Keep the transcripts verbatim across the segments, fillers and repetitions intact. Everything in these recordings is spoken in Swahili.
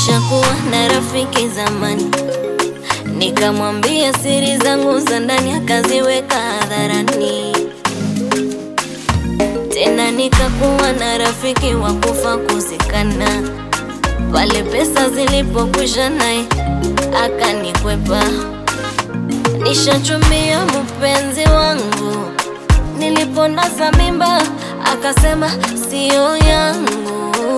Nishakuwa na rafiki zamani, nikamwambia siri zangu za ndani, akaziweka hadharani. Tena nikakuwa na rafiki wa kufa kuzikana, pale pesa zilipokwisha naye akanikwepa. Nishachumbia mpenzi wangu, niliponasa mimba akasema sio yangu.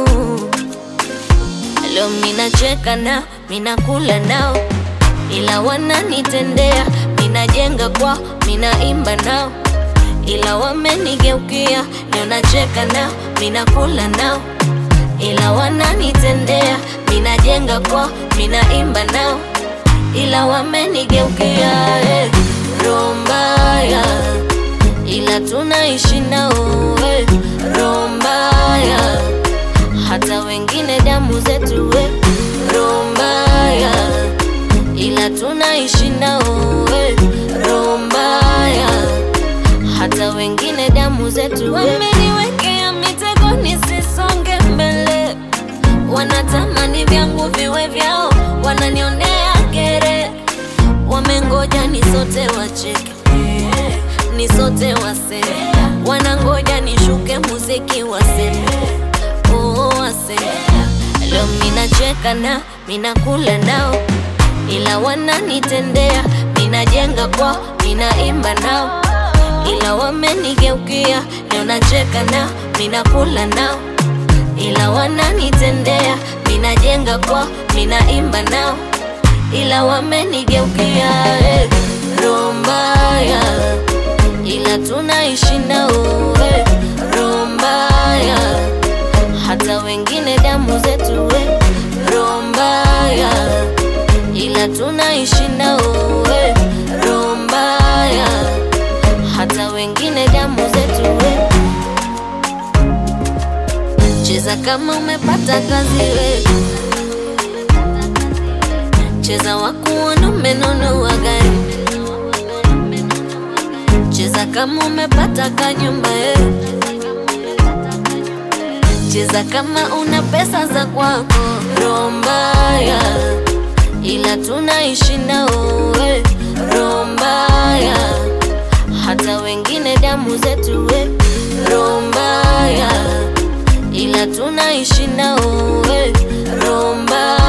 Leo minacheka nao, minakula nao, ila wananitendea. Minajenga kwao, minaimba nao, ila wamenigeukia. Leo nacheka nao, minakula nao, ila wananitendea. Minajenga kwao, minaimba nao, ila wamenigeukia. eh. Roho mbaya, ila tunaishi nao. eh. Roho mbaya, hata wengine damu zetu. we Roho mbaya, ila tunaishi nao. we Roho mbaya, hata wengine damu zetu. Wameniwekea mitego nisisonge mbele, wanatamani vyangu viwe vyao, wananionea kere. Wamengoja nisote wacheke, nisote waseme, wanangoja nishuke muziki waseme, oh waseme. Leo minacheka nao, minakula nao, ila wananitendea. Minajenga kwao, minaimba nao, ila wamenigeukia. Leo nacheka nao, minakula nao, ila wananitendea. Minajenga kwao, minaimba nao, ila wamenigeukia. eh. Roho mbaya, ila tunaishi nao. eh. Roho mbaya, hata wengine damu zetu. we Roho mbaya, ila tunaishi nao. we Roho mbaya, hata wengine damu zetu. we Cheza kama umepata kazi, we cheza wakuona umenunua gari. Cheza kama umepata kanyumba, eh. Cheza kama una pesa za kwako. Roho mbaya, ila tunaishi nao. we Roho mbaya, hata wengine damu zetu. we Roho mbaya, ila tunaishi nao. we Roho mbaya.